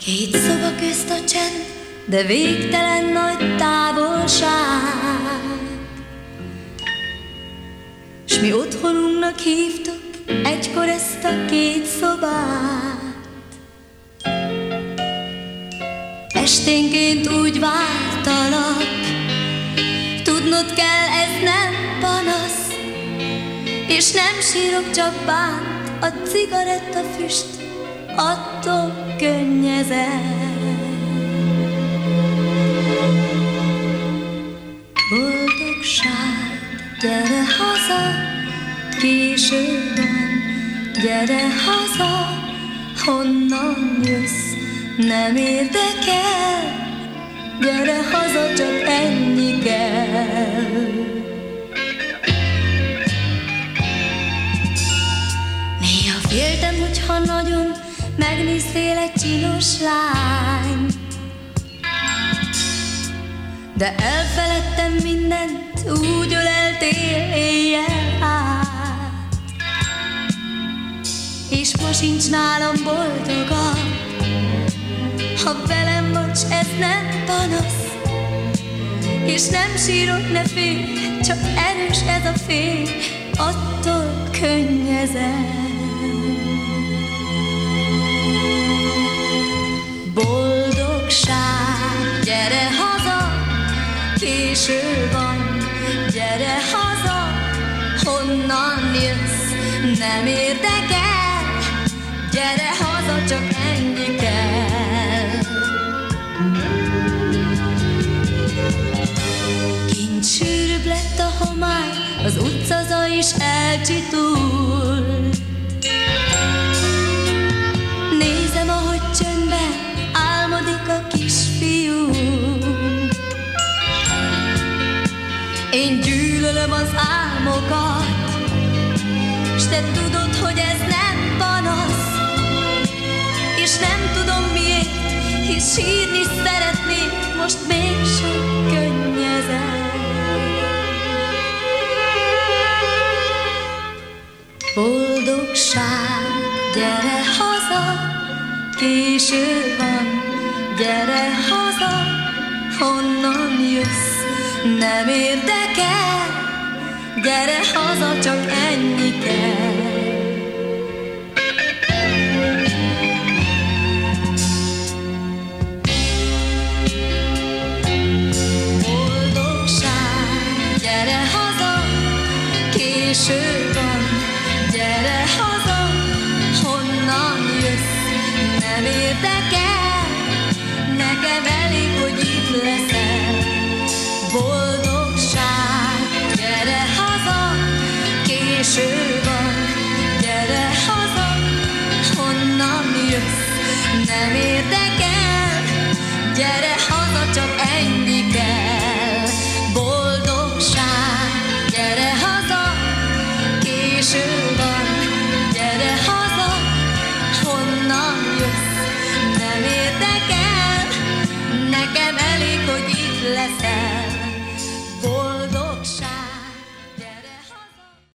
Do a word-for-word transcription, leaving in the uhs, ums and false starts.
Két szoba közt a csend, de végtelen nagy távolság. S mi otthonunknak hívtuk egykor ezt a két szobát. Esténként úgy vártalak, tudnod kell, ez nem panasz, és nem sírok, csak bánt a cigarettafüst, attól könnyezem. Boldogság, gyere haza, késő van, gyere haza, honnan jössz, nem érdekel, gyere haza, csak ennyi kell. Néha féltem, hogyha nagyon megnéztél egy csinos lány, de elfeledtem mindent, úgy öleltél éjjel át. És ma sincs nálam boldogabb, ha velem vagy, ez nem panasz, és nem sírok, ne félj, csak erős ez a fény, attól könnyezem. Boldogság, gyere haza, késő van, gyere haza, honnan jössz, nem érdekel, gyere haza, csak ennyi kell. Kint sűrűbb lett a homály, az utcaza is elcsitult. Nézem, ahogy csöndben álmodik a kisfiú. Én gyűlölöm az álmokat, s te tudod, hogy ez nem panasz, és nem tudom miért, hisz sírni szeretnék, most mégsem könnyezem. Boldogság, gyere haza, késő van, gyere haza, honnan jössz, nem érdekel, gyere haza, csak ennyi kell. Boldogság, gyere haza, késő van, gyere haza, honnan jössz, nem érdekel, nekem elég, hogy itt leszel. Boldogság, gyere haza, késő van, gyere haza, honnan jössz, nem érdekel, gyere haza.